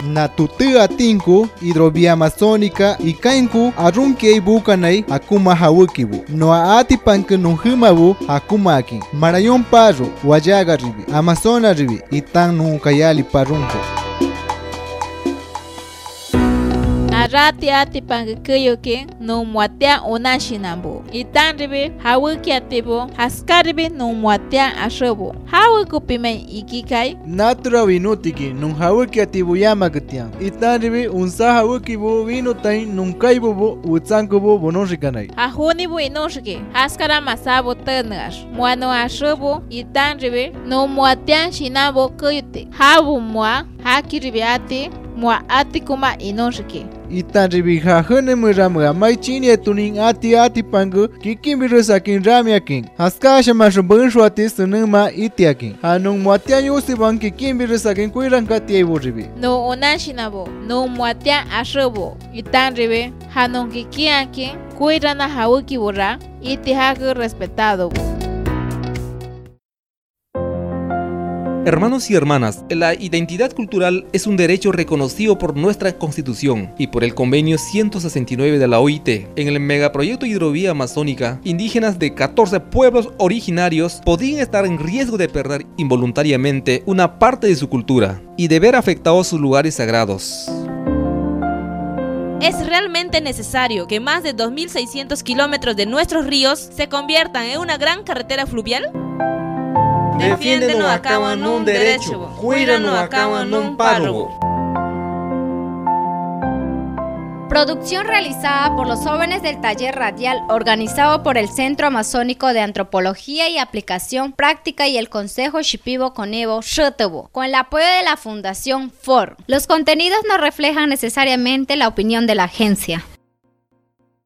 natutu atinku hidrovía amazónica y kainku arunki bukanay akuma hawukibu no ati panke nunhimabu akuma akin marayon parro wayaga ribi amazona ribi itan nunkayali parunko Arati ati pangukuyoke no muatia onashinambo. Itan ribi hawuki atibo haskaribi no muatia ashobo. Hawuku pime ikikai. Natura vinutiki nun hawuki atibo yamakatian. Itan ribi unsa hawuki bu vinutain nunkai bubu utsanku bu bonoshikanai. Hahuni bu inoshike haskara masabo tenash. Muano ashobo itan ribi no muatia shinabo kuyute. Hawu mua hakiribi ati mua ati kuma inoshike. Itan ribi hahene muramu mai chini tuning ati pangu kikin birusakin ramiakin haskasha mashubun ati sunuma itiakin hanung muatia yusi bang kikin birusakin kuirankati ribi no onashinabo no muatia ashobo itan ribi hanung kikiakin kuirana hawuki bura itihaku respetado. Hermanos y hermanas, la identidad cultural es un derecho reconocido por nuestra Constitución y por el Convenio 169 de la OIT. En el megaproyecto Hidrovía Amazónica, indígenas de 14 pueblos originarios podían estar en riesgo de perder involuntariamente una parte de su cultura y de ver afectados sus lugares sagrados. Es realmente necesario que más de 2.600 kilómetros de nuestros ríos se conviertan en una gran carretera fluvial. Defiéndenos acá en un derecho, cuídanos acá en un párrogo. Producción realizada por los jóvenes del taller radial organizado por el Centro Amazónico de Antropología y Aplicación Práctica y el Consejo Shipibo Conevo Shotobo, con el apoyo de la Fundación FOR. Los contenidos no reflejan necesariamente la opinión de la agencia.